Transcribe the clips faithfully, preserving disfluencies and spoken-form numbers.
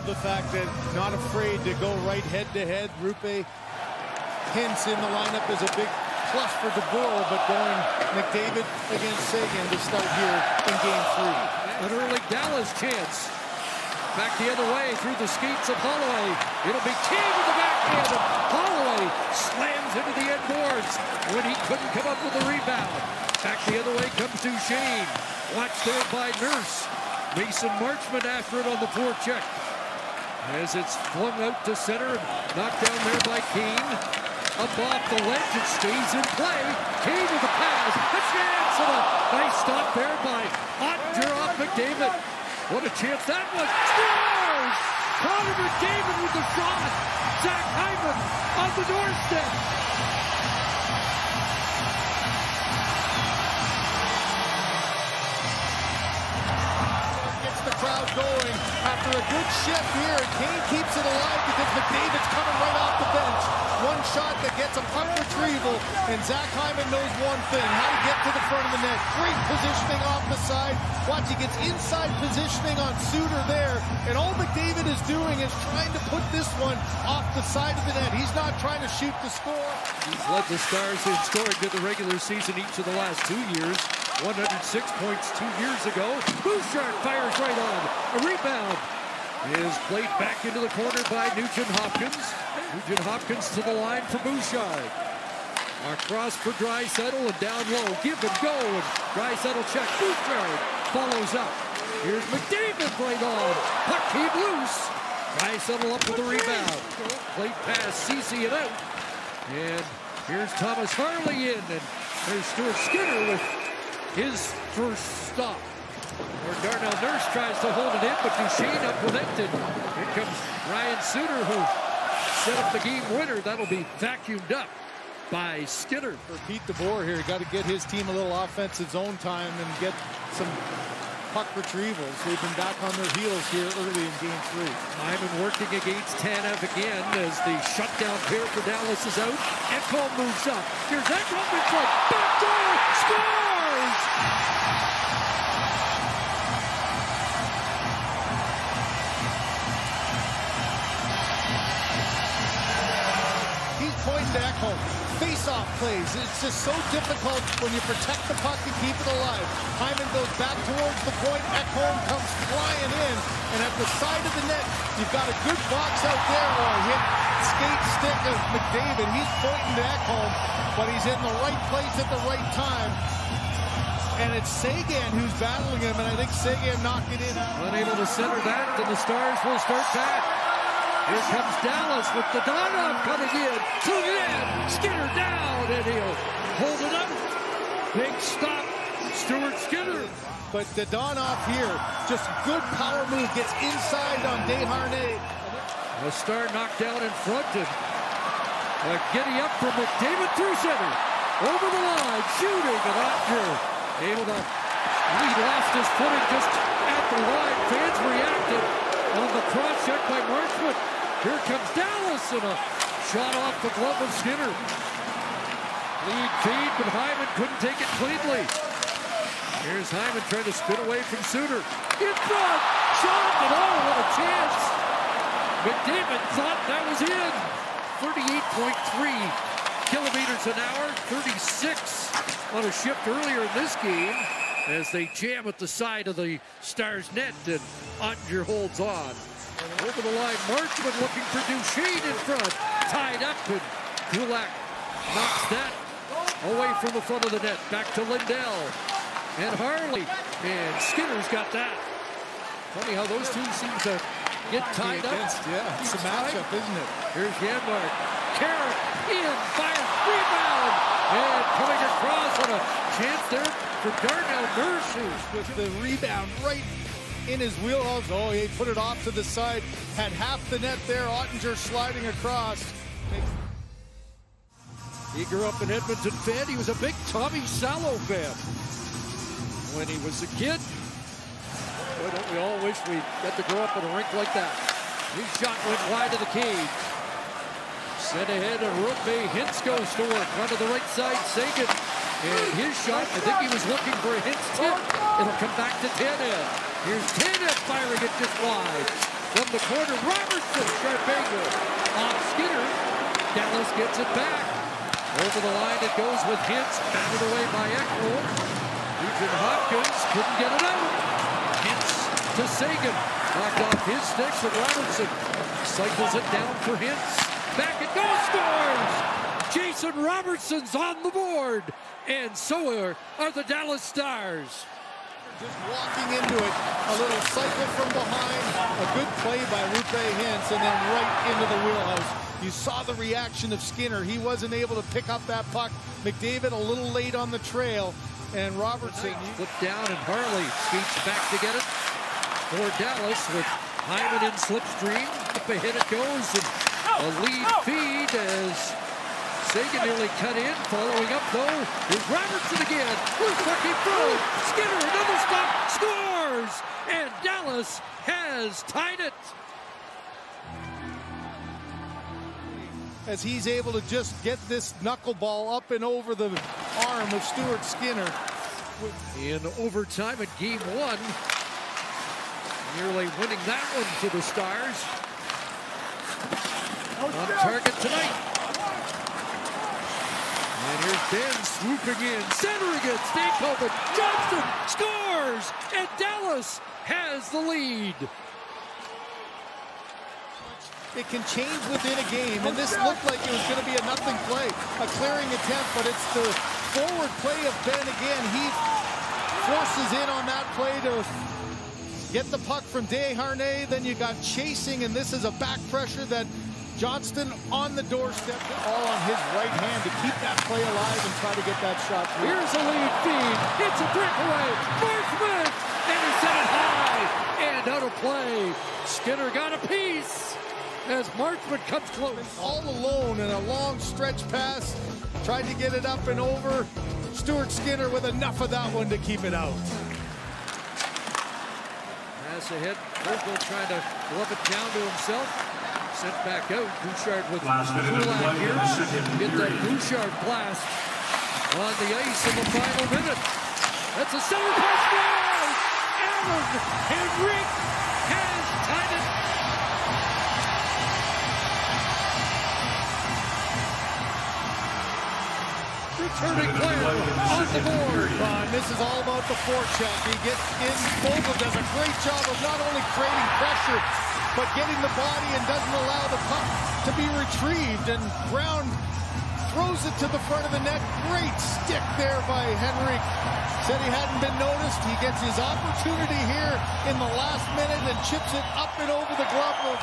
the fact that not afraid to go right head-to-head. Rupe Hintz in the lineup is a big plus for DeBoer, but going McDavid against Seguin to start here in game three. An early Dallas chance. Back the other way through the skates of Holloway. It'll be King with the backhand, and Holloway slams into the end boards when he couldn't come up with a rebound. Back the other way comes Duchesne. Watched there by Nurse. Mason Marchment after it on the forecheck. As it's flung out to center, knocked down there by Keane. Up off the ledge, it stays in play. Keane with the pass, a chance, and a nice stop there by Ottinger off McDavid. What a chance that was. Scores! Connor McDavid with the shot. Zach Hyman on the doorstep. Gets the crowd going after a good shift here. Kane keeps it alive because McDavid's coming right off the bench. One shot that gets a puck retrieval, and Zach Hyman knows one thing, how to get to the front of the net. Great positioning off the side. Watch, he gets inside positioning on Suter there, and all McDavid is doing is trying to put this one off the side of the net. He's not trying to shoot the score. He's led the Stars in scoring to the regular season each of the last two years. one hundred six points two years ago. Bouchard fires right on. A rebound is played back into the corner by Nugent Hopkins. Nugent Hopkins to the line for Bouchard. Across for Draisaitl and down low. Give and go. And Draisaitl check. Bouchard follows up. Here's McDavid right on. Puck came loose. Draisaitl up with the rebound. Played past Ceci and out. And here's Thomas Harley in. And there's Stuart Skinner with his first stop. Or Darnell Nurse tries to hold it in, but Duchesne up with it. And here comes Ryan Suter, who set up the game winner. That'll be vacuumed up by Skinner. For Pete DeBoer here, got to get his team a little offensive zone time and get some puck retrievals. They've been back on their heels here early in game three. Hyman working against Tanev again as the shutdown pair for Dallas is out. Ekholm moves up. Here's Ekholm in front. Back door! Scores! He's pointing to Ekholm. Face-off plays. It's just so difficult when you protect the puck and keep it alive. Hyman goes back towards the point. Ekholm comes flying in. And at the side of the net, you've got a good box out there. Or a hit skate stick of McDavid. He's pointing to Ekholm, but he's in the right place at the right time. And it's Seguin who's battling him, and I think Seguin knocked it in. Unable to center that, and the Stars will start back. Here comes Dallas with the Donov coming in. To the end. Skinner down, and he'll hold it up. Big stop. Stuart Skinner. But the Donov here, just good power move, gets inside on Desharnais. A Star knocked down in front, and a giddy up from McDavid through center. Over the line, shooting, and Ottinger able to, he lost his footing just at the line. Fans reacted on the cross check by Marchment. Here comes Dallas, and a shot off the glove of Skinner. Lead feed, but Hyman couldn't take it cleanly. Here's Hyman trying to spin away from Suter. In front, shot, and oh, what a chance. McDavid thought that was in. thirty-eight point three kilometers an hour, thirty-six on a shift earlier in this game as they jam at the side of the Stars net, and Ottinger holds on. Over the line, Marchment looking for Duchesne in front. Tied up, and Kulak knocks that away from the front of the net. Back to Lindell and Harley, and Skinner's got that. Funny how those two seem to get tied up. Yeah, it's a matchup, isn't it? Here's Janmark. Carrick in, fire, rebound, and coming across on a chance there for Darnell Nurse with the rebound right in his wheelhouse. Oh, he put it off to the side. Had half the net there. Ottinger sliding across. He grew up an Edmonton fan. He was a big Tommy Salo fan when he was a kid. Boy, don't we all wish we got to grow up in a rink like that. His shot went wide of the cage. Sent ahead, and Rupe Hintz goes to work. Front of the right side, Seguin. And his shot, I think he was looking for a Hintz tip. It'll come back to Tanev. Here's Tanev firing it just wide. from the corner. Robertson, sharp angle. Off Skinner. Dallas gets it back. Over the line it goes with Hintz. Batted away by Ekholm. Nugent Hopkins couldn't get it out. Hintz to Seguin. Knocked off his stick, but Robertson cycles it down for Hintz. Back it goes, scores! Jason Robertson's on the board. And so are, are the Dallas Stars. Just walking into it, a little cycle from behind, a good play by Roope Hintz, and then right into the wheelhouse. You saw the reaction of Skinner. He wasn't able to pick up that puck. McDavid a little late on the trail, and Robertson put down, and Harley skates back to get it for Dallas with Hyman in slipstream. Up ahead it goes, and a lead feed as Seguin nearly cut in. Following up, though, is Robertson again. Who's fucking through? Skinner, another stop, scores! And Dallas has tied it. As he's able to just get this knuckleball up and over the arm of Stuart Skinner. In overtime at game one. Nearly winning that one for the Stars. On target tonight. And here's Ben swooping in, centering it, Stankoven, Johnston scores, and Dallas has the lead. It can change within a game, and this looked like it was going to be a nothing play, a clearing attempt, but it's the forward play of Ben again. He forces in on that play to get the puck from Desharnais. Then you got chasing, and this is a back pressure that Johnston on the doorstep, all on his right hand to keep that play alive and try to get that shot through. Here's a lead feed. It's a breakaway. Marchment, and he set it high and out of play. Skinner got a piece as Marchment comes close. All alone in a long stretch pass. Tried to get it up and over. Stuart Skinner with enough of that one to keep it out. Pass ahead. Vogel trying to glove it down to himself. Sent back out. Bouchard with Kulak here. Get that Bouchard blast on the ice in the final minute. That's a center pass. Alan Henrique has tied it. Returning player on the board. Uh, and this is all about the forecheck. He gets in. Vogel does a great job of not only creating pressure, but getting the body and doesn't allow the puck to be retrieved. And Brown throws it to the front of the net. Great stick there by Henrique. Said he hadn't been noticed. He gets his opportunity here in the last minute and chips it up and over the glove.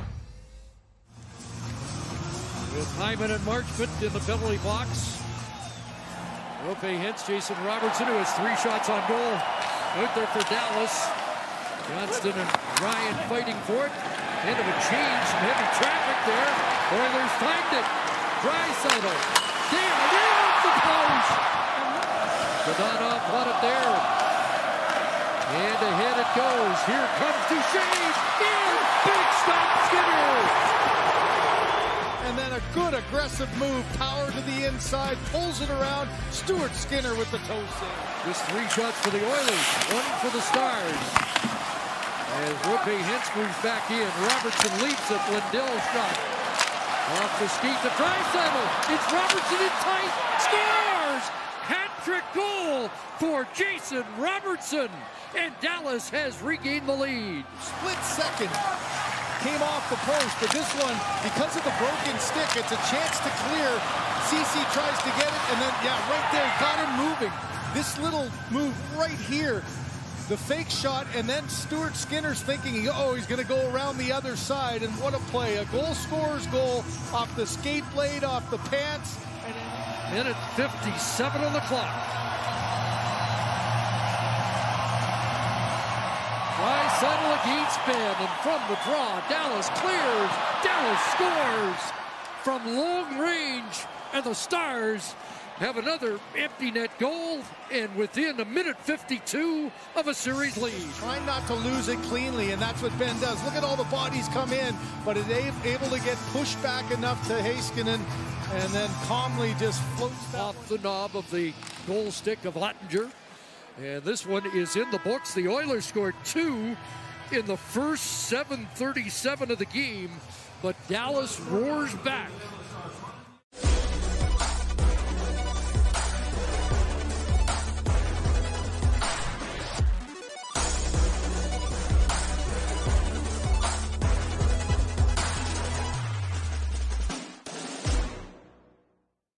With Hyman and Marchment in the penalty box. Roope Hintz, Jason Robertson, who has three shots on goal out there for Dallas. Johnston and Ryan fighting for it. End of a change, some heavy traffic there. Oilers find it. Draisaitl. Damn, it off the post. Dadonov won it there. And ahead it goes. Here comes Duchesne. In. Big stop, Skinner. And then a good aggressive move, power to the inside, pulls it around. Stuart Skinner with the toe save. Just three shots for the Oilers, one for the Stars. As Roope Hintz moves back in, Robertson leaps it. Lindell shot off the skate to Draisaitl. It's Robertson in tight, scores! Hat-trick goal for Jason Robertson, and Dallas has regained the lead. Split second. Came off the post, but this one, because of the broken stick, it's a chance to clear. Ceci tries to get it, and then, yeah, right there, got him moving. This little move right here, the fake shot, and then Stuart Skinner's thinking, oh, he's going to go around the other side, and what a play. A goal scorer's goal off the skate blade, off the pants. And minute fifty-seven on the clock. Draisaitl against Ben, and from the draw, Dallas clears, Dallas scores from long range, and the Stars have another empty net goal, and within a minute fifty-two of a series lead. Trying not to lose it cleanly, and that's what Ben does. Look at all the bodies come in, but is able to get pushed back enough to Heiskanen, and then calmly just floats off the knob of the goal stick of Ottinger. And this one is in the books. The Oilers scored two in the first seven thirty-seven of the game, but Dallas roars back